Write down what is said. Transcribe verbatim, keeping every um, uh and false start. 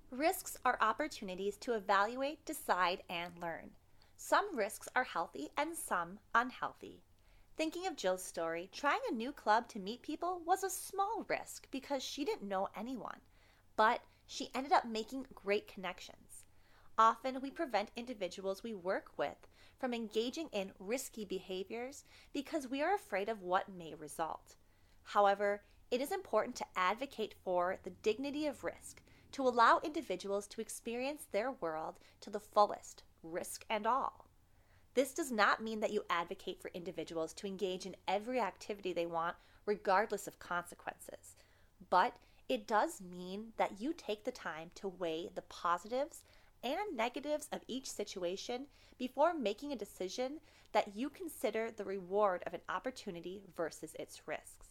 Risks are opportunities to evaluate, decide, and learn. Some risks are healthy and some unhealthy. Thinking of Jill's story, trying a new club to meet people was a small risk because she didn't know anyone, but she ended up making great connections. Often we prevent individuals we work with from engaging in risky behaviors because we are afraid of what may result. However, it is important to advocate for the dignity of risk, to allow individuals to experience their world to the fullest, risk and all. This does not mean that you advocate for individuals to engage in every activity they want, regardless of consequences. But it does mean that you take the time to weigh the positives and negatives of each situation before making a decision that you consider the reward of an opportunity versus its risks.